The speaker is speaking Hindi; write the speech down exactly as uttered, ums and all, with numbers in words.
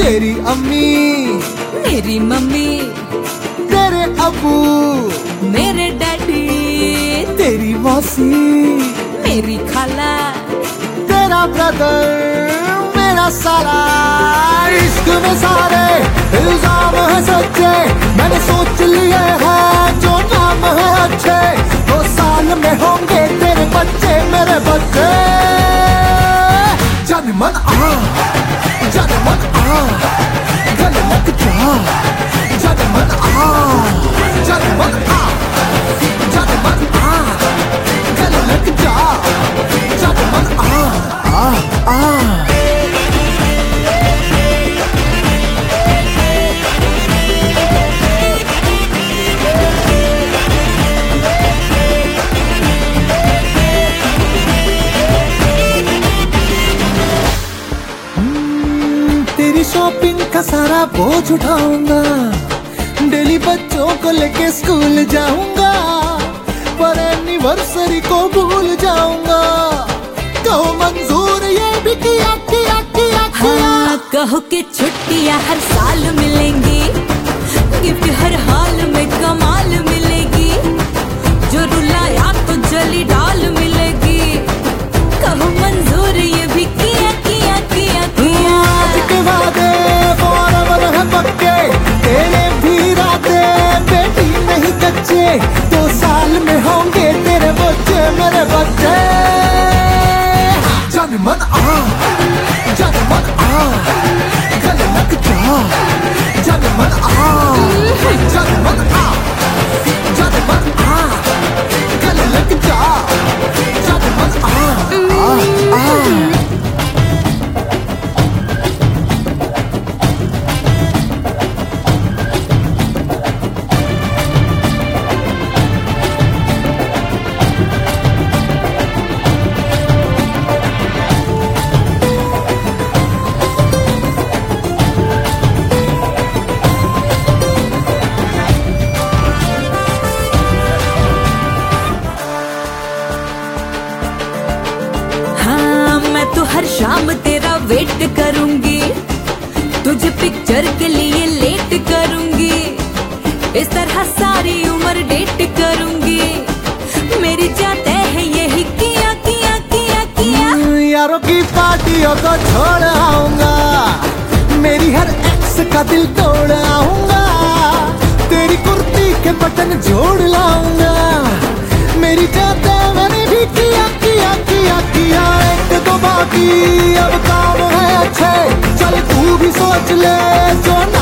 तेरी अम्मी, मेरी मम्मी, तेरे अबू, मेरे डैडी, तेरी मौसी, मेरी खाला, तेरा ब्रदर, मेरा साला। इश्क में सारे इल्जाम है सच्चे, मैंने सोच लिए हैं जो नाम है अच्छे। दो साल में होंगे तेरे बच्चे मेरे बच्चे। जन मन आ, जन मन आ, गले लग जा। जन मन आ, जन मन आ, जन मन आ, गले लग जा। जन मन आ, आ, आ। तेरी शॉपिंग का सारा बोझ उठाऊंगा, डेली बच्चों को लेके स्कूल जाऊंगा, पर एनिवर्सरी को भूल जाऊंगा। कहो मंजूर ये भी किया किया किया किया। हाँ, कहो कि छुट्टियां हर साल मिलेंगी, गिफ्ट हर हाल में कमाल मिलेगी, जो रुलाया तो जली डाल मिलेगी। कहो मंजूर ये भी किया किया किया किया। आज के वादे forever है पक्के, तेरे भी इरादे बेटी नहीं कच्चे। दो साल में होंगे तेरे बच्चे मेरे बच्चे। जन मन आ, जन मन आ, गले लग जा। जन मन आ, जन मन आ, जन मन आ, गले लग जा। जन मन आ, आ, आ। तो हर शाम तेरा वेट करूंगी, तुझे पिक्चर के लिए लेट करूंगी, इस तरह सारी उम्र डेट करूंगी। मेरी जाते है यही किया किया किया किया। यारों की पार्टियों को छोड़ आऊंगा, मेरी हर एक्स का दिल तोड़ आऊंगा, तेरी कुर्ती के बटन जोड़ लाऊंगा। मेरी जाते मैंने भी किया किया किया किया। एक दो बाकी अब काम है अच्छे, चल तू भी सोच ले जो